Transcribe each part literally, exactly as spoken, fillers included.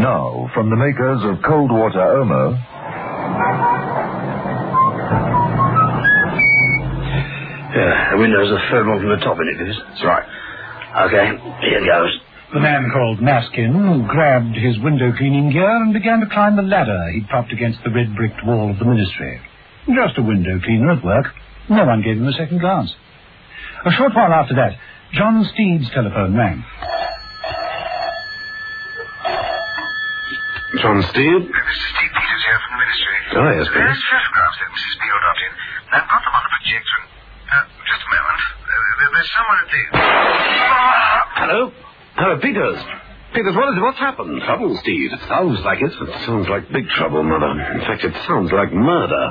Now, from the makers of Cold Water Omo... Yeah, the window's the third one from the top in it, is That's right. Okay, here goes. The man called Maskin grabbed his window-cleaning gear and began to climb the ladder he'd propped against the red-bricked wall of the ministry. Just a window cleaner at work. No one gave him a second glance. A short while after that, John Steed's telephone rang. John Steed? Mister Steed Peters here from the ministry. Oh, yes, please. There's photographs that Missus Beale got in. I've got them on the projector. Uh, just a moment. Uh, there's someone at the... Hello? Hello, Peters. Peters, what is it? What's happened? Trouble, Steve. It sounds like it. It sounds like big trouble, Mother. In fact, it sounds like murder.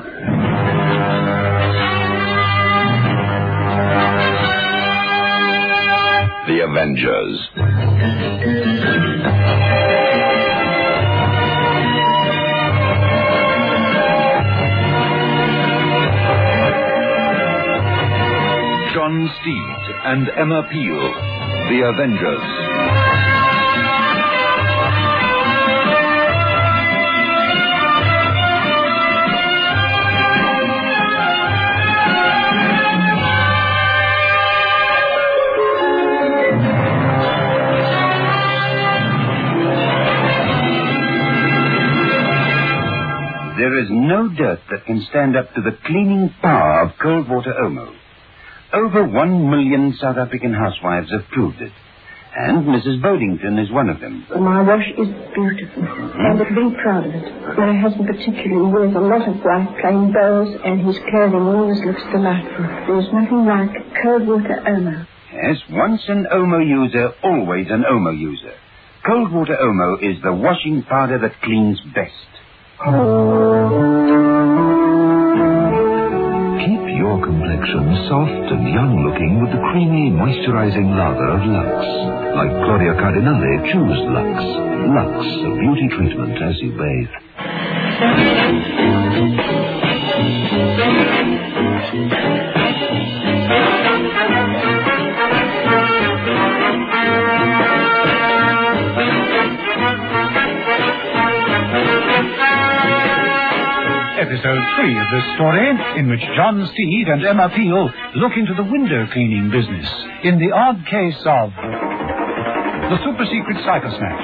The Avengers. John Steed and Emma Peel, The Avengers. There is no dirt that can stand up to the cleaning power of Cold Water Omo. Over one million South African housewives have proved it. And Missus Bodington is one of them. My wash is beautiful, and I'm very proud of it. My husband particularly wears a lot of white plain bows, and his clothing always looks delightful. There's nothing like Cold Water Omo. Yes, once an Omo user, always an Omo user. Cold Water Omo is the washing powder that cleans best. Keep your complexion soft and young-looking with the creamy, moisturizing lather of Lux. Like Claudia Cardinale, choose Lux. Lux, a beauty treatment as you bathe. Episode three of this story, in which John Steed and Emma Peel look into the window cleaning business in the odd case of the super-secret Cypher Snatch.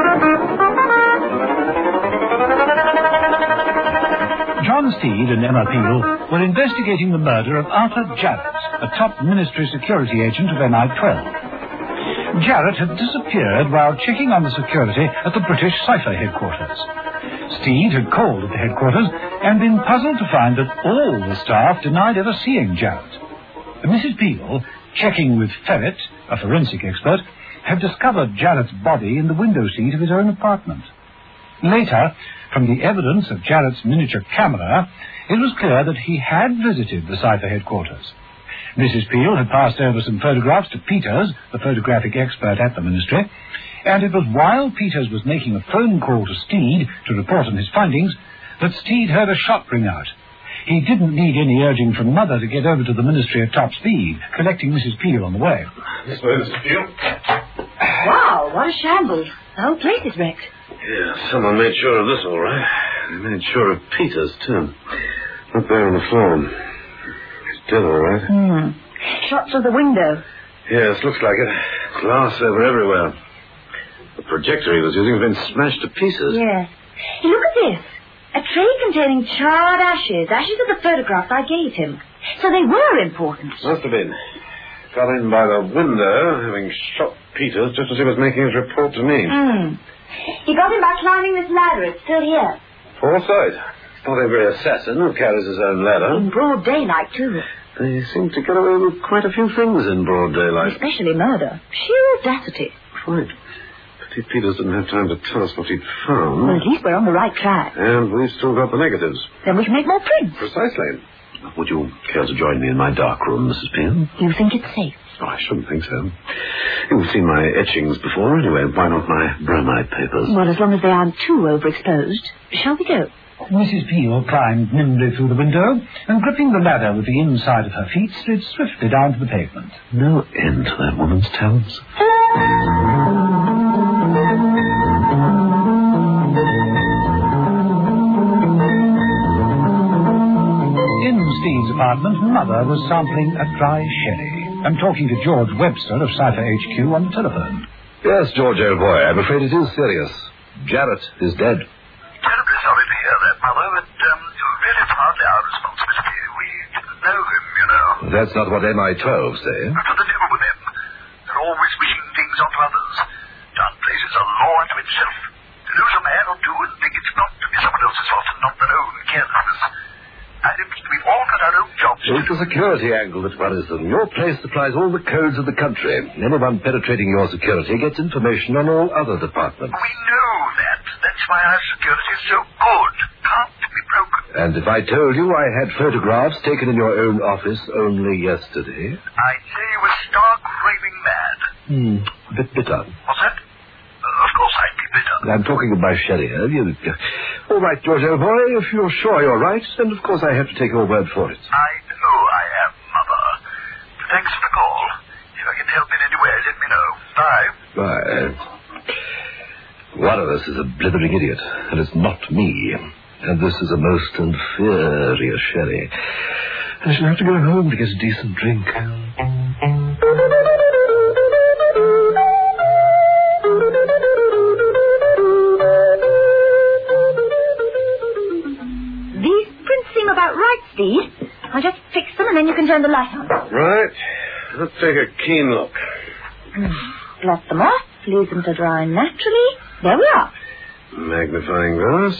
John Steed and Emma Peel were investigating the murder of Arthur Jarrett, a top ministry security agent of M I twelve. Jarrett had disappeared while checking on the security at the British Cypher headquarters. Steed had called at the headquarters and been puzzled to find that all the staff denied ever seeing Jarrett. Missus Peel, checking with Ferret, a forensic expert, had discovered Jarrett's body in the window seat of his own apartment. Later, from the evidence of Jarrett's miniature camera, it was clear that he had visited the Cypher headquarters. Missus Peel had passed over some photographs to Peters, the photographic expert at the ministry, and it was while Peters was making a phone call to Steed to report on his findings that Steed heard a shot ring out. He didn't need any urging from Mother to get over to the ministry at top speed, collecting Missus Peel on the way. This way, Missus Peel. Wow, what a shambles. The whole place is wrecked. Yeah, someone made sure of this, all right. They made sure of Peters, too. Up there on the floor. He's dead, all right. Hmm. Shots of the window. Yes, looks like it. Glass over everywhere. The projector he was using had been smashed to pieces. Yes. Hey, look at this. A tray containing charred ashes. Ashes of the photographs I gave him. So they were important. Must have been. Got in by the window, having shot Peters just as he was making his report to me. Hmm. He got him by climbing this ladder. It's still here. Foresight. Not every assassin who carries his own ladder. In broad daylight, too. They seem to get away with quite a few things in broad daylight. Especially murder. Sheer audacity. Right. Pity Peters didn't have time to tell us what he'd found. Well, at least we're on the right track. And we've still got the negatives. Then we can make more prints. Precisely. Would you care to join me in my dark room, Missus Peel? Do you think it's safe? Oh, I shouldn't think so. You've seen my etchings before anyway. Why not my bromide papers? Well, as long as they aren't too overexposed. Shall we go? Missus Peel climbed nimbly through the window and, gripping the ladder with the inside of her feet, slid swiftly down to the pavement. No end to that woman's talents. Mother was sampling a dry sherry and talking to George Webster of Cypher H Q on the telephone. Yes, George, old boy, I'm afraid it is serious. Jarrett is dead. Terribly sorry to hear that, Mother, but um, really it's hardly our responsibility. We didn't know him, you know. That's not what M I twelve say. But to the devil with them. They're always wishing things onto others. John Place is a law unto itself. To lose a man or two and think it's got to be someone else's fault and not their own carelessness. I think we've all got our own jobs. It's the security angle that worries them. Your place supplies all the codes of the country. Anyone penetrating your security gets information on all other departments. We know that. That's why our security is so good. Can't be broken. And if I told you I had photographs taken in your own office only yesterday... I'd say you were stark raving mad. Hmm, a bit bitter. What's that? Uh, of course I'd be bitter. I'm talking of my sherry. You... All right, George, old boy, if you're sure you're right, then of course I have to take your word for it. I know I am, Mother. Thanks for the call. If I can help in any way, let me know. Bye. Bye. One of us is a blithering idiot, and it's not me. And this is a most inferior sherry. I shall have to go home to get a decent drink. These prints seem about right, Steve. I'll just fix them and then you can turn the light on. Right. Let's take a keen look. Blot them off, leave them to dry naturally. There we are. Magnifying glass.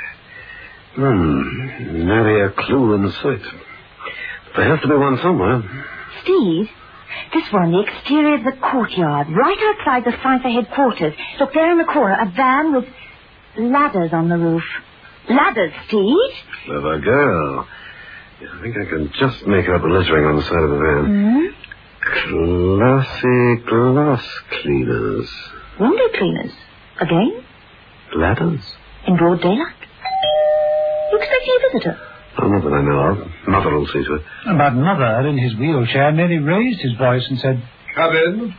Hmm. Nary a clue in sight. There has to be one somewhere. Steve, this one, the exterior of the courtyard, right outside the Cypher headquarters. Look, there in the corner, a van with ladders on the roof. Ladders, Steve. Clever girl. I think I can just make out the lettering on the side of the van. Hmm? Classy glass cleaners. Window cleaners. Again? Ladders? In broad daylight? You expecting a visitor? Oh, not that I know of. Mother will see to it. But Mother, in his wheelchair, merely raised his voice and said, Come in.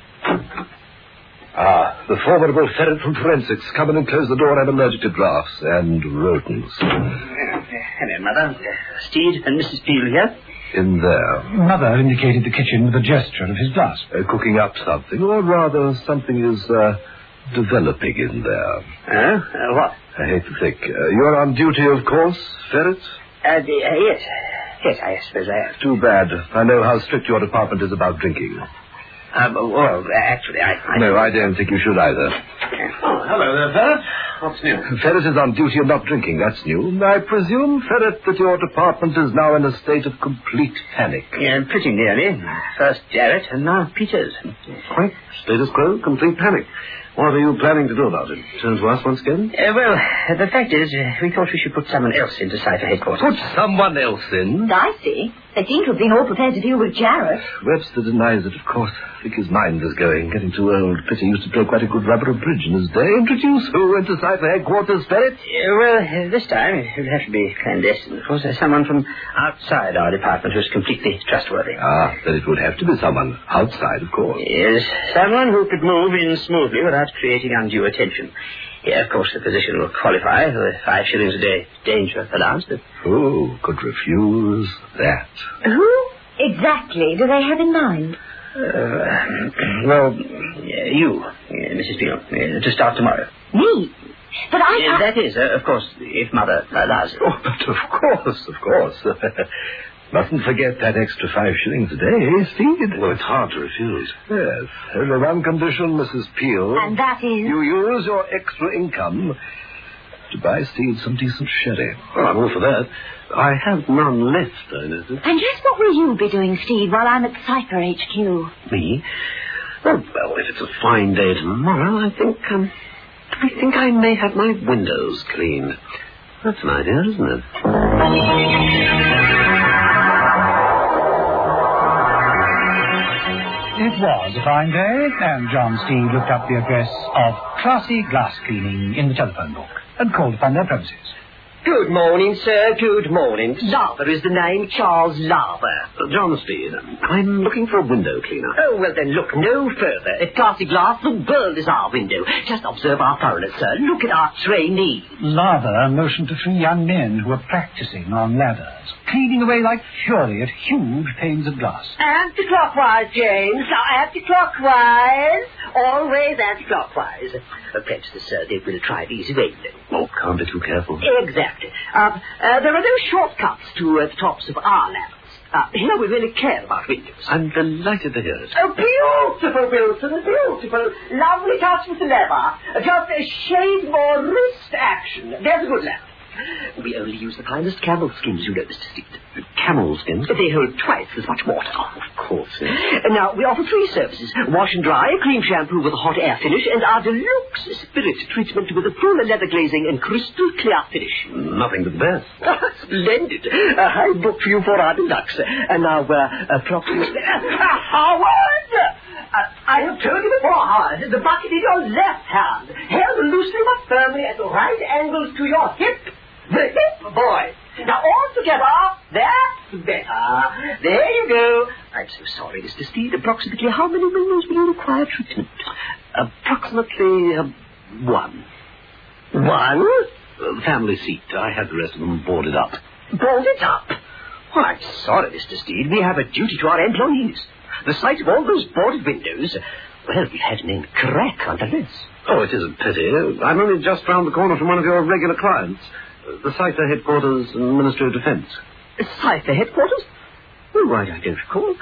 Ah, the formidable ferret from forensics. Come in and close the door. I'm allergic to drafts and rodents. Hello, Mother. Steed and Missus Peel here. In there. Mother indicated the kitchen with a gesture of his glass. Uh, cooking up something, or rather something is uh, developing in there. Oh? Uh, what? I hate to think. Uh, you're on duty, of course, ferret? Uh, the, uh, yes. Yes, I suppose I am. Too bad. I know how strict your department is about drinking. Um, well, actually, I... I no, I don't think you should either. Oh, hello there, Ferret. What's new? Ferret is on duty and not drinking. That's new. I presume, Ferret, that your department is now in a state of complete panic. Yeah, pretty nearly. First Jarrett and now Peters. Quite status quo, complete panic. What are you planning to do about it? Turn to us once again? Uh, well, uh, the fact is, uh, we thought we should put someone else into Cypher headquarters. Put someone else in? I see. They seem to have been all prepared to deal with Jarrett. Webster denies it, of course. I think his mind is going. Getting too old. Pity used to play quite a good rubber of bridge in his day. Introduce who into Cypher headquarters, Ferret? Uh, well, uh, this time it would have to be clandestine. Of course, there's someone from outside our department who's completely trustworthy. Ah, then it would have to be someone outside, of course. Yes, someone who could move in smoothly without creating undue attention. Yeah, of course, the position will qualify for the five shillings a day danger allowance. But... Who could refuse that? Who exactly do they have in mind? Uh, well, uh, you, uh, Missus Peel, uh, to start tomorrow. Me? But I... Uh, that is, uh, of course, if Mother allows it. Oh, but of course, of course. Mustn't forget that extra five shillings a day, eh, Steve? Well, it's hard to refuse. Yes. Only one condition, Missus Peel. And that is? You use your extra income to buy Steve some decent sherry. Well, I'm all for that. I have none left, I notice. And just what will you be doing, Steve, while I'm at Cypher H Q? Me? Well, well, if it's a fine day tomorrow, I think, um, I think I may have my windows cleaned. That's an idea, isn't it? It was a fine day, and John Steed looked up the address of Classy Glass Cleaning in the telephone book and called upon their premises. Good morning, sir. Good morning. Lava is the name, Charles Lava. Uh, John Steed, I'm looking for a window cleaner. Oh, well then, look no further. At Classy Glass, the world is our window. Just observe our foreigners, sir. Look at our trainee. Lava motioned to three young men who were practicing on ladders, cleaning away like fury at huge panes of glass. Anti-clockwise, James. Now, anti-clockwise. Always anti-clockwise. Uh, perhaps, sir, they will try the easy way, though. Oh, can't be too careful. Exactly. Uh, uh, there are no shortcuts to uh, the tops of our ladders. Uh, here we really care about windows. I'm delighted to hear it. Oh, beautiful, Wilson, beautiful. Lovely touch with the lever. Uh, just a shade more wrist action. There's a good ladder. We only use the finest camel skins, you know, Mister Steed. Camel skins? They hold twice as much water. Oh, of course. Yes. And now, we offer three services. Wash and dry, cream shampoo with a hot air finish, and our deluxe spirit treatment with a full leather glazing and crystal clear finish. Nothing but the best. Splendid. Uh, I booked for you for our deluxe. And now, uh, approximately... Uh, Howard! Uh, I have told you before, Howard, the bucket in your left hand, held loosely but firmly at right angles to your hip. The hip, boy. Now, all together, that's better. There you go. I'm so sorry, Mister Steed. Approximately how many windows will you require treatment? Approximately uh, one. One? Uh, family seat. I had the rest of them boarded up. Boarded up? Well, I'm sorry, Mister Steed. We have a duty to our employees. The sight of all those boarded windows, well, we had an crack under this. Oh, it is a pity. I'm only just round the corner from one of your regular clients. The Cypher Headquarters and Ministry of Defence. Cypher Headquarters? Oh, right, I don't recall.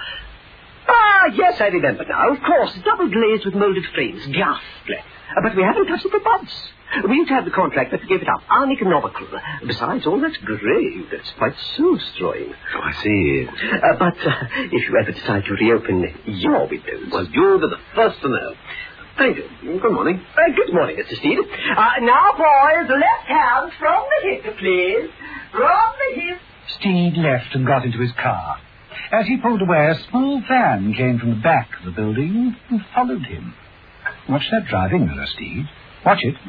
Ah, yes, I remember now. Of course, double glazed with moulded frames, ghastly. Uh, but we haven't touched it for months. We used to have the contract, but we gave it up. Uneconomical. Besides, all that's grave. That's quite soul-destroying. Oh, I see. Uh, but uh, if you ever decide to reopen your windows... Well, you'll be the first to know. Thank you. Good morning. Uh, good morning, Mister Steed. Uh, now, boys, left hand from the hip, please. From the hip. Steed left and got into his car. As he pulled away, a small van came from the back of the building and followed him. Watch that driving mirror, Steed. Watch it.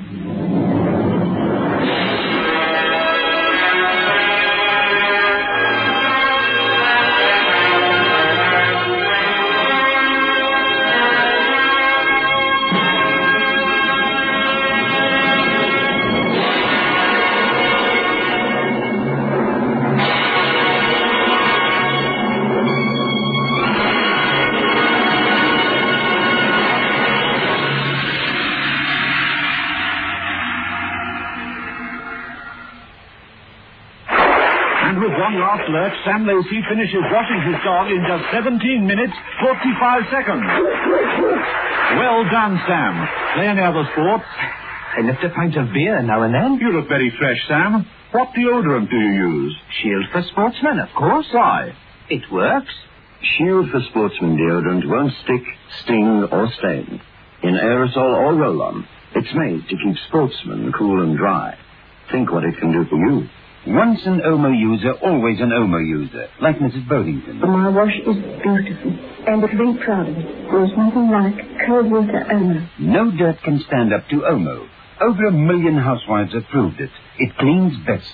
Last lurch, Sam Lacey finishes washing his dog in just seventeen minutes, forty-five seconds. Well done, Sam. Play any other sports? I lift a pint of beer now and then. You look very fresh, Sam. What deodorant do you use? Shield for Sportsmen, of course. Why? It works. Shield for Sportsman deodorant won't stick, sting, or stain. In aerosol or roll-on, it's made to keep sportsmen cool and dry. Think what it can do for you. Once an Omo user, always an Omo user, like Missus Bodington. My wash is beautiful, and I'm very proud of it. There's nothing like cold water Omo. No dirt can stand up to Omo. Over a million housewives have proved it. It cleans best.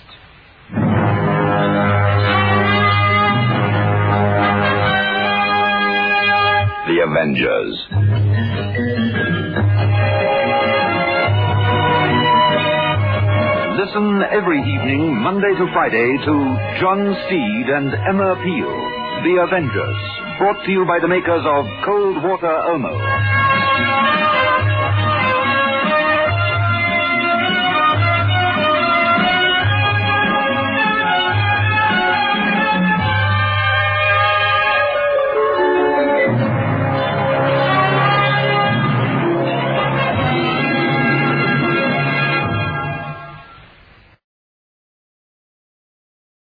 The Avengers. Listen every evening, Monday to Friday, to John Steed and Emma Peel, The Avengers, brought to you by the makers of Cold Water Omo.